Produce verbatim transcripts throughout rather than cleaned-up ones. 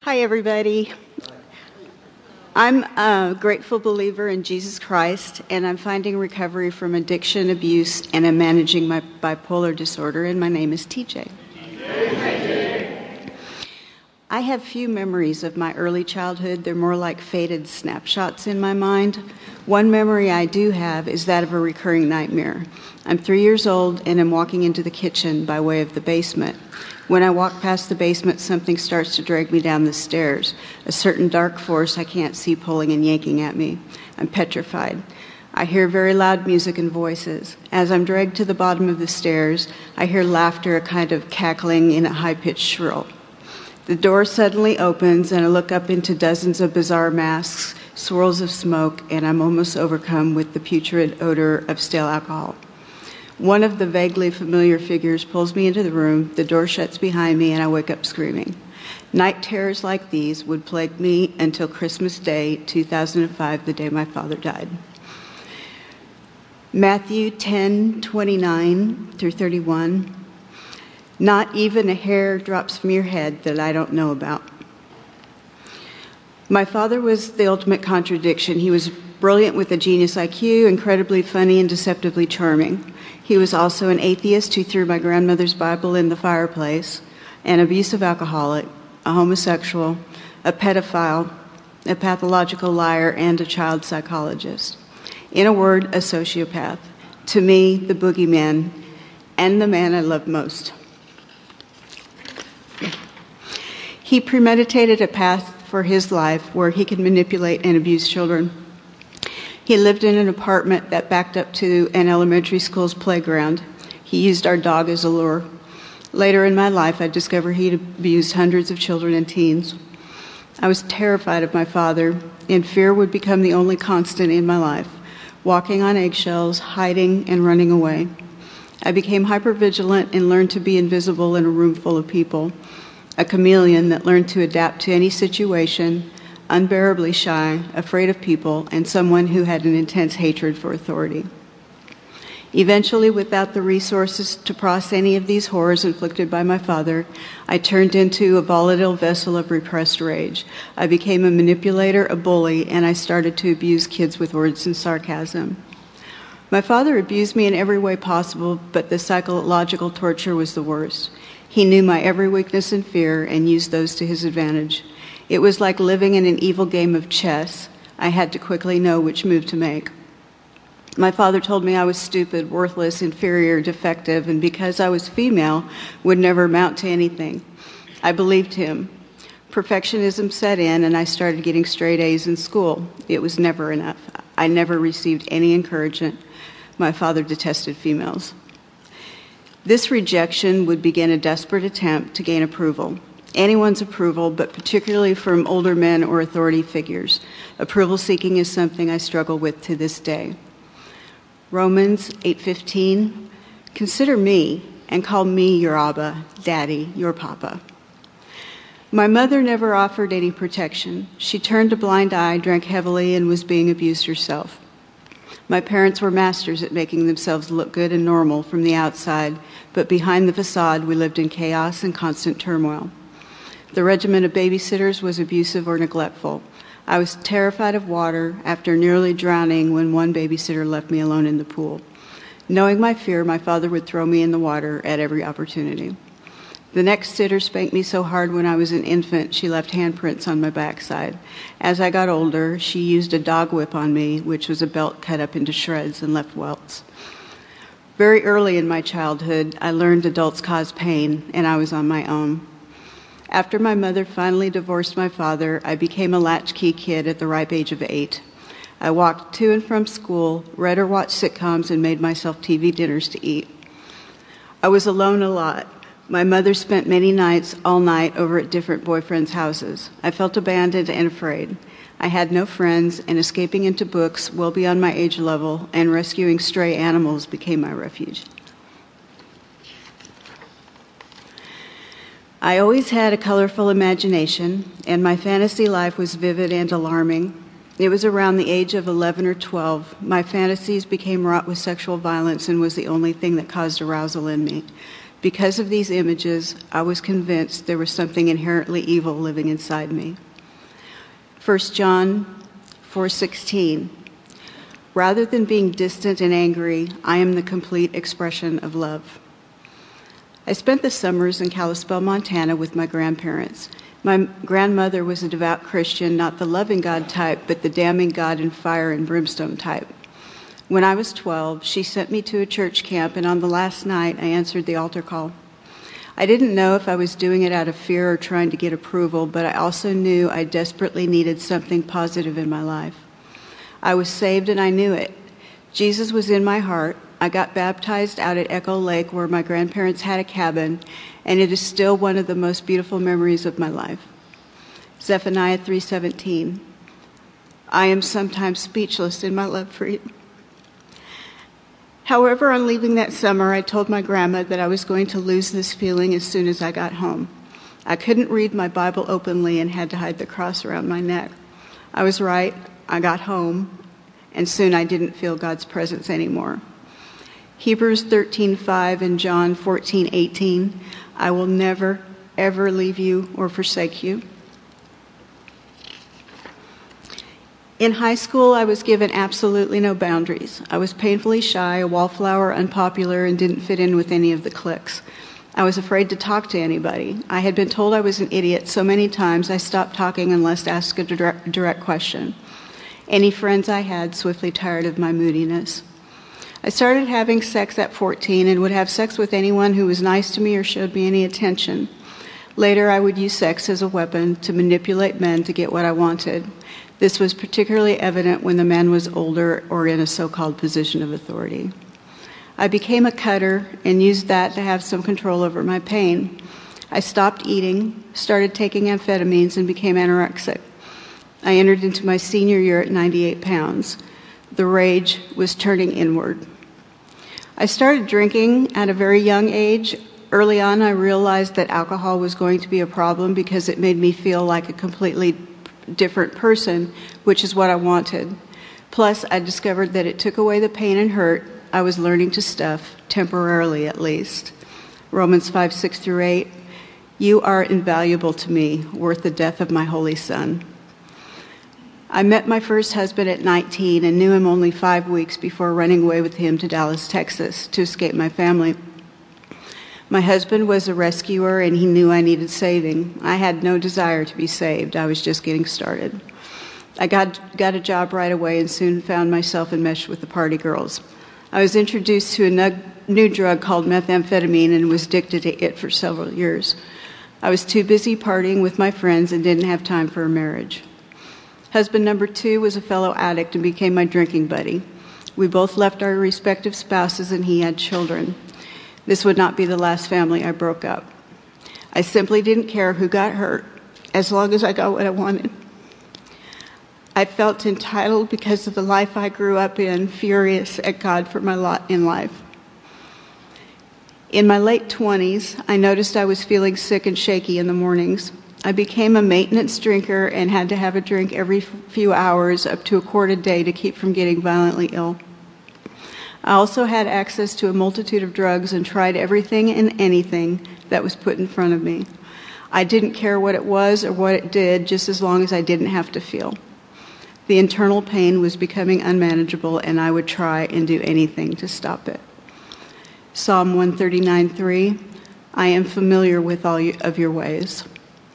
Hi, everybody. I'm a grateful believer in Jesus Christ, and I'm finding recovery from addiction, abuse, and I'm managing my bipolar disorder, and my name is T J. I have few memories of my early childhood. They're more like faded snapshots in my mind. One memory I do have is that of a recurring nightmare. I'm three years old, and I'm walking into the kitchen by way of the basement. When I walk past the basement, something starts to drag me down the stairs, a certain dark force I can't see pulling and yanking at me. I'm petrified. I hear very loud music and voices. As I'm dragged to the bottom of the stairs, I hear laughter, a kind of cackling in a high-pitched shrill. The door suddenly opens, and I look up into dozens of bizarre masks, swirls of smoke, and I'm almost overcome with the putrid odor of stale alcohol. One of the vaguely familiar figures pulls me into the room, the door shuts behind me, and I wake up screaming. Night terrors like these would plague me until Christmas Day, two thousand five, the day my father died. Matthew ten twenty-nine through thirty-one. Not even a hair drops from your head that I don't know about. My father was the ultimate contradiction. He was brilliant with a genius I Q, incredibly funny and deceptively charming. He was also an atheist who threw my grandmother's Bible in the fireplace, an abusive alcoholic, a homosexual, a pedophile, a pathological liar, and a child psychologist. In a word, a sociopath. To me, the boogeyman, and the man I love most. He premeditated a path for his life where he could manipulate and abuse children. He lived in an apartment that backed up to an elementary school's playground. He used our dog as a lure. Later in my life, I discovered he'd abused hundreds of children and teens. I was terrified of my father, and fear would become the only constant in my life, walking on eggshells, hiding, and running away. I became hypervigilant and learned to be invisible in a room full of people, a chameleon that learned to adapt to any situation, unbearably shy, afraid of people, and someone who had an intense hatred for authority. Eventually, without the resources to process any of these horrors inflicted by my father, I turned into a volatile vessel of repressed rage. I became a manipulator, a bully, and I started to abuse kids with words and sarcasm. My father abused me in every way possible, but the psychological torture was the worst. He knew my every weakness and fear and used those to his advantage. It was like living in an evil game of chess. I had to quickly know which move to make. My father told me I was stupid, worthless, inferior, defective, and because I was female, would never amount to anything. I believed him. Perfectionism set in, and I started getting straight A's in school. It was never enough. I never received any encouragement. My father detested females. This rejection would begin a desperate attempt to gain approval. Anyone's approval, but particularly from older men or authority figures. Approval seeking is something I struggle with to this day. Romans eight fifteen, consider me and call me your Abba, Daddy, your Papa. My mother never offered any protection. She turned a blind eye, drank heavily, and was being abused herself. My parents were masters at making themselves look good and normal from the outside, but behind the facade we lived in chaos and constant turmoil. The regimen of babysitters was abusive or neglectful. I was terrified of water after nearly drowning when one babysitter left me alone in the pool. Knowing my fear, my father would throw me in the water at every opportunity. The next sitter spanked me so hard when I was an infant, she left handprints on my backside. As I got older, she used a dog whip on me, which was a belt cut up into shreds and left welts. Very early in my childhood, I learned adults cause pain, and I was on my own. After my mother finally divorced my father, I became a latchkey kid at the ripe age of eight. I walked to and from school, read or watched sitcoms, and made myself T V dinners to eat. I was alone a lot. My mother spent many nights, all night, over at different boyfriends' houses. I felt abandoned and afraid. I had no friends, and escaping into books well beyond my age level and rescuing stray animals became my refuge. I always had a colorful imagination, and my fantasy life was vivid and alarming. It was around the age of eleven or twelve. My fantasies became wrought with sexual violence and was the only thing that caused arousal in me. Because of these images, I was convinced there was something inherently evil living inside me. First John four sixteen. Rather than being distant and angry, I am the complete expression of love. I spent the summers in Kalispell, Montana with my grandparents. My grandmother was a devout Christian, not the loving God type, but the damning God and fire and brimstone type. When I was twelve, she sent me to a church camp, and on the last night, I answered the altar call. I didn't know if I was doing it out of fear or trying to get approval, but I also knew I desperately needed something positive in my life. I was saved and I knew it. Jesus was in my heart. I got baptized out at Echo Lake where my grandparents had a cabin, and it is still one of the most beautiful memories of my life. Zephaniah three seventeen. I am sometimes speechless in my love for you. However, on leaving that summer, I told my grandma that I was going to lose this feeling as soon as I got home. I couldn't read my Bible openly and had to hide the cross around my neck. I was right. I got home, and soon I didn't feel God's presence anymore. Hebrews thirteen five and John fourteen eighteen. I will never, ever leave you or forsake you. In high school, I was given absolutely no boundaries. I was painfully shy, a wallflower, unpopular, and didn't fit in with any of the cliques. I was afraid to talk to anybody. I had been told I was an idiot so many times I stopped talking unless asked a direct, direct question. Any friends I had swiftly tired of my moodiness. I started having sex at fourteen and would have sex with anyone who was nice to me or showed me any attention. Later, I would use sex as a weapon to manipulate men to get what I wanted. This was particularly evident when the man was older or in a so-called position of authority. I became a cutter and used that to have some control over my pain. I stopped eating, started taking amphetamines, and became anorexic. I entered into my senior year at ninety-eight pounds. The rage was turning inward. I started drinking at a very young age. Early on, I realized that alcohol was going to be a problem because it made me feel like a completely different person, which is what I wanted. Plus, I discovered that it took away the pain and hurt I was learning to stuff, temporarily at least. Romans five six through eight. You are invaluable to me, worth the death of my holy son. I met my first husband at nineteen and knew him only five weeks before running away with him to Dallas, Texas, to escape my family. My husband was a rescuer, and he knew I needed saving. I had no desire to be saved. I was just getting started. I got, got a job right away and soon found myself enmeshed with the party girls. I was introduced to a nug, new drug called methamphetamine and was addicted to it for several years. I was too busy partying with my friends and didn't have time for a marriage. Husband number two was a fellow addict and became my drinking buddy. We both left our respective spouses and he had children. This would not be the last family I broke up. I simply didn't care who got hurt, as long as I got what I wanted. I felt entitled because of the life I grew up in, furious at God for my lot in life. In my late twenties, I noticed I was feeling sick and shaky in the mornings. I became a maintenance drinker and had to have a drink every few hours, up to a quart a day, to keep from getting violently ill. I also had access to a multitude of drugs and tried everything and anything that was put in front of me. I didn't care what it was or what it did, just as long as I didn't have to feel. The internal pain was becoming unmanageable, and I would try and do anything to stop it. Psalm one thirty-nine three, I am familiar with all of your ways.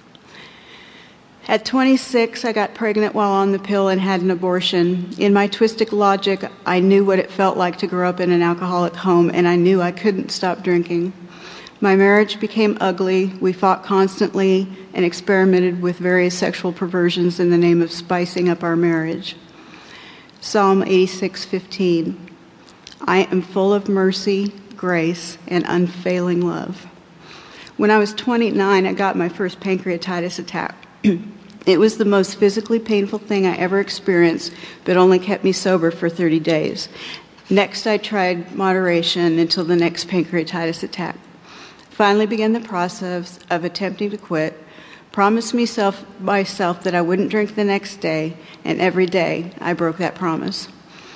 At twenty-six, I got pregnant while on the pill and had an abortion. In my twisted logic, I knew what it felt like to grow up in an alcoholic home, and I knew I couldn't stop drinking. My marriage became ugly. We fought constantly and experimented with various sexual perversions in the name of spicing up our marriage. Psalm eighty-six fifteen, I am full of mercy, grace, and unfailing love. When I was twenty-nine, I got my first pancreatitis attack. It was the most physically painful thing I ever experienced, but only kept me sober for thirty days. Next, I tried moderation until the next pancreatitis attack. Finally began the process of attempting to quit, promised myself, myself that I wouldn't drink the next day, and every day I broke that promise.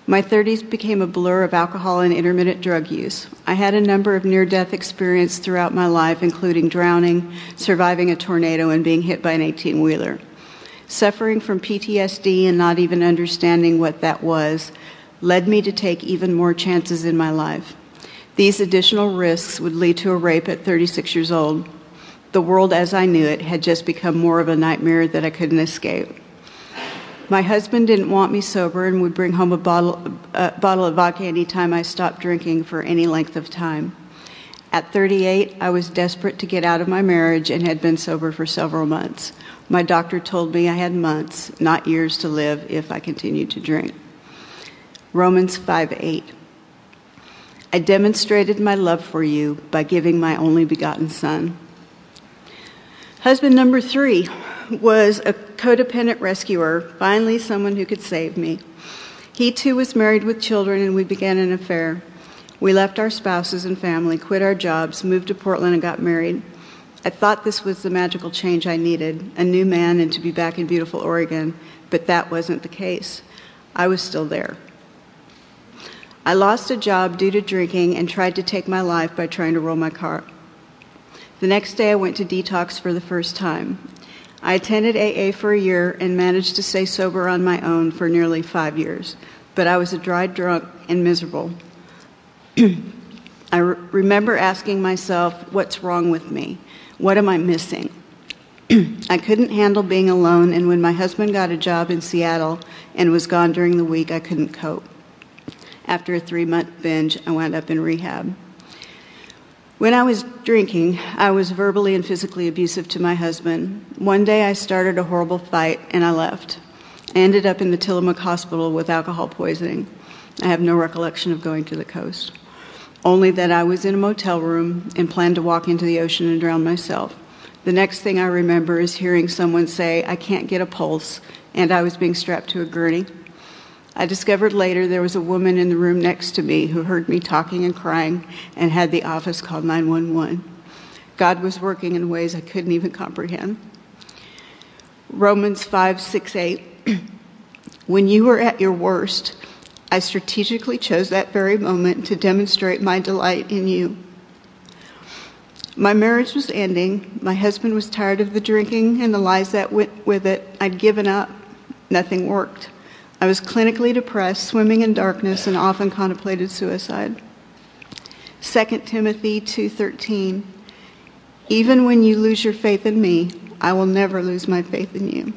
My thirties became a blur of alcohol and intermittent drug use. I had a number of near-death experiences throughout my life, including drowning, surviving a tornado, and being hit by an eighteen-wheeler. Suffering from P T S D and not even understanding what that was led me to take even more chances in my life. These additional risks would lead to a rape at thirty-six years old. The world as I knew it had just become more of a nightmare that I couldn't escape. My husband didn't want me sober and would bring home a bottle, a bottle of vodka anytime I stopped drinking for any length of time. At thirty-eight, I was desperate to get out of my marriage and had been sober for several months. My doctor told me I had months, not years, to live if I continued to drink. Romans five eight. I demonstrated my love for you by giving my only begotten son. Husband number three was a codependent rescuer, finally someone who could save me. He too was married with children, and we began an affair. We left our spouses and family, quit our jobs, moved to Portland, and got married. I thought this was the magical change I needed, a new man and to be back in beautiful Oregon, but that wasn't the case. I was still there. I lost a job due to drinking and tried to take my life by trying to roll my car. The next day I went to detox for the first time. I attended A A for a year and managed to stay sober on my own for nearly five years, but I was a dry drunk and miserable. I re- remember asking myself, what's wrong with me? What am I missing? I couldn't handle being alone, and when my husband got a job in Seattle and was gone during the week, I couldn't cope. After a three-month binge, I wound up in rehab. When I was drinking, I was verbally and physically abusive to my husband. One day I started a horrible fight and I left. I ended up in the Tillamook Hospital with alcohol poisoning. I have no recollection of going to the coast, only that I was in a motel room and planned to walk into the ocean and drown myself. The next thing I remember is hearing someone say, I can't get a pulse, and I was being strapped to a gurney. I discovered later there was a woman in the room next to me who heard me talking and crying and had the office call nine one one. God was working in ways I couldn't even comprehend. Romans five six eight. When you were at your worst, I strategically chose that very moment to demonstrate my delight in you. My marriage was ending. My husband was tired of the drinking and the lies that went with it. I'd given up. Nothing worked. I was clinically depressed, swimming in darkness, and often contemplated suicide. Second Timothy two thirteen. Even when you lose your faith in me, I will never lose my faith in you.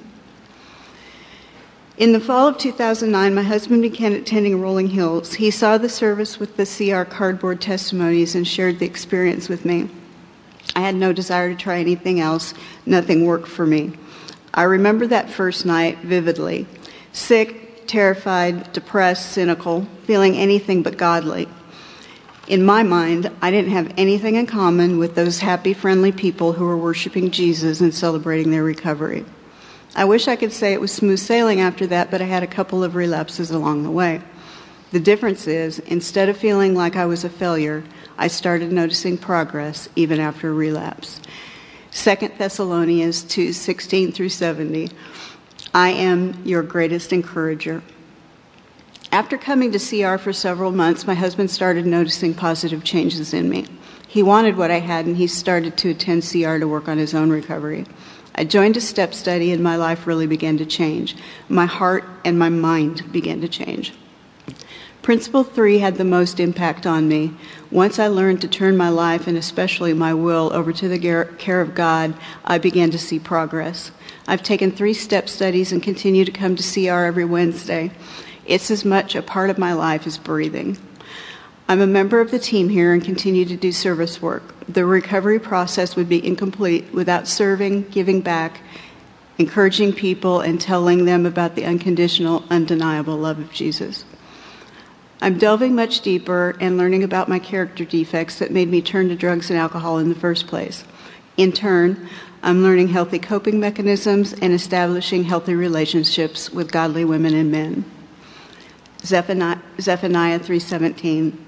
In the fall of two thousand nine, my husband began attending Rolling Hills. He saw the service with the C R cardboard testimonies and shared the experience with me. I had no desire to try anything else. Nothing worked for me. I remember that first night vividly. Sick, terrified, depressed, cynical, feeling anything but godly. In my mind, I didn't have anything in common with those happy, friendly people who were worshiping Jesus and celebrating their recovery. I wish I could say it was smooth sailing after that, but I had a couple of relapses along the way. The difference is, instead of feeling like I was a failure, I started noticing progress even after a relapse. Second Thessalonians two sixteen through seventy. I am your greatest encourager. After coming to C R for several months, my husband started noticing positive changes in me. He wanted what I had, and he started to attend C R to work on his own recovery. I joined a step study, and my life really began to change. My heart and my mind began to change. Principle three had the most impact on me. Once I learned to turn my life, and especially my will, over to the care of God, I began to see progress. I've taken three step studies and continue to come to C R every Wednesday. It's as much a part of my life as breathing. I'm a member of the team here and continue to do service work. The recovery process would be incomplete without serving, giving back, encouraging people, and telling them about the unconditional, undeniable love of Jesus. I'm delving much deeper and learning about my character defects that made me turn to drugs and alcohol in the first place. In turn, I'm learning healthy coping mechanisms and establishing healthy relationships with godly women and men. Zephaniah, Zephaniah three seventeen.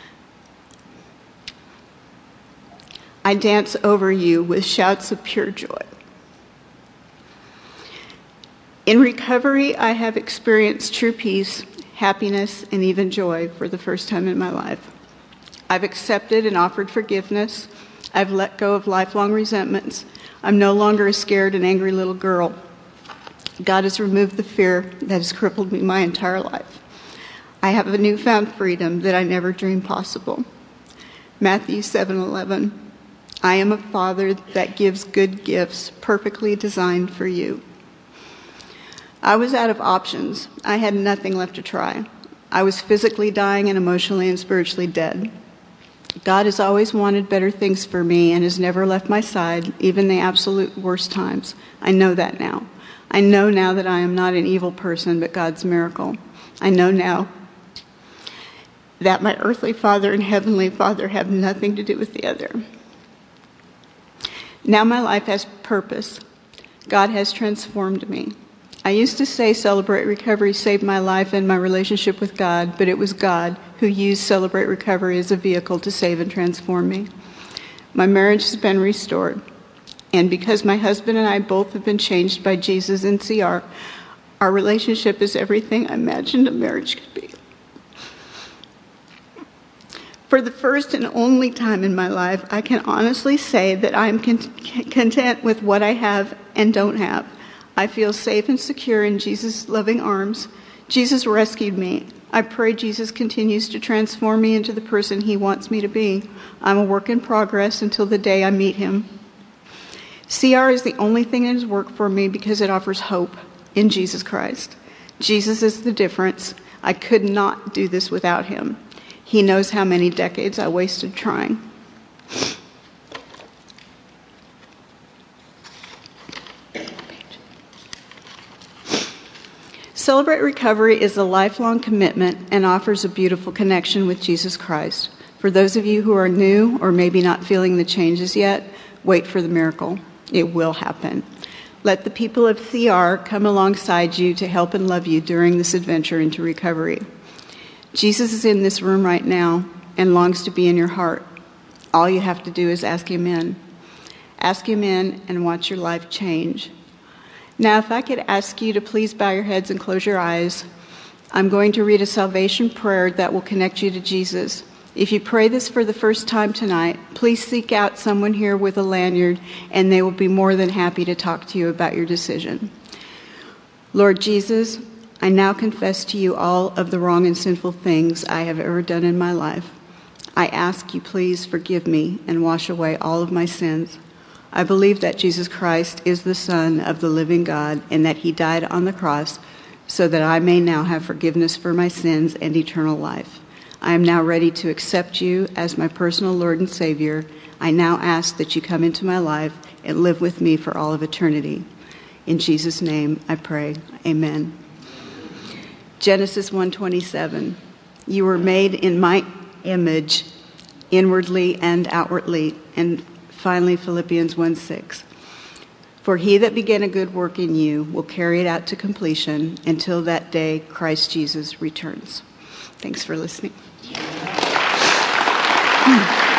I dance over you with shouts of pure joy. In recovery, I have experienced true peace, happiness, and even joy for the first time in my life. I've accepted and offered forgiveness. I've let go of lifelong resentments. I'm no longer a scared and angry little girl. God has removed the fear that has crippled me my entire life. I have a newfound freedom that I never dreamed possible. Matthew seven eleven. I am a Father that gives good gifts perfectly designed for you. I was out of options. I had nothing left to try. I was physically dying and emotionally and spiritually dead. God has always wanted better things for me and has never left my side, even the absolute worst times. I know that now. I know now that I am not an evil person, but God's miracle. I know now that my earthly father and heavenly Father have nothing to do with the other. Now my life has purpose. God has transformed me. I used to say Celebrate Recovery saved my life and my relationship with God, but it was God who used Celebrate Recovery as a vehicle to save and transform me. My marriage has been restored, and because my husband and I both have been changed by Jesus and C R, our relationship is everything I imagined a marriage could be. For the first and only time in my life, I can honestly say that I am con- content with what I have and don't have. I feel safe and secure in Jesus' loving arms. Jesus rescued me. I pray Jesus continues to transform me into the person he wants me to be. I'm a work in progress until the day I meet him. C R is the only thing that has worked for me because it offers hope in Jesus Christ. Jesus is the difference. I could not do this without him. He knows how many decades I wasted trying. Celebrate Recovery is a lifelong commitment and offers a beautiful connection with Jesus Christ. For those of you who are new or maybe not feeling the changes yet, wait for the miracle. It will happen. Let the people of C R come alongside you to help and love you during this adventure into recovery. Jesus is in this room right now and longs to be in your heart. All you have to do is ask him in. Ask him in and watch your life change. Now, if I could ask you to please bow your heads and close your eyes, I'm going to read a salvation prayer that will connect you to Jesus. If you pray this for the first time tonight, please seek out someone here with a lanyard, and they will be more than happy to talk to you about your decision. Lord Jesus, I now confess to you all of the wrong and sinful things I have ever done in my life. I ask you please forgive me and wash away all of my sins. I believe that Jesus Christ is the Son of the living God and that he died on the cross so that I may now have forgiveness for my sins and eternal life. I am now ready to accept you as my personal Lord and Savior. I now ask that you come into my life and live with me for all of eternity. In Jesus' name I pray. Amen. Genesis one twenty-seven. You were made in my image, inwardly and outwardly. And finally, Philippians one six. For he that began a good work in you will carry it out to completion until that day Christ Jesus returns. Thanks for listening. Hmm.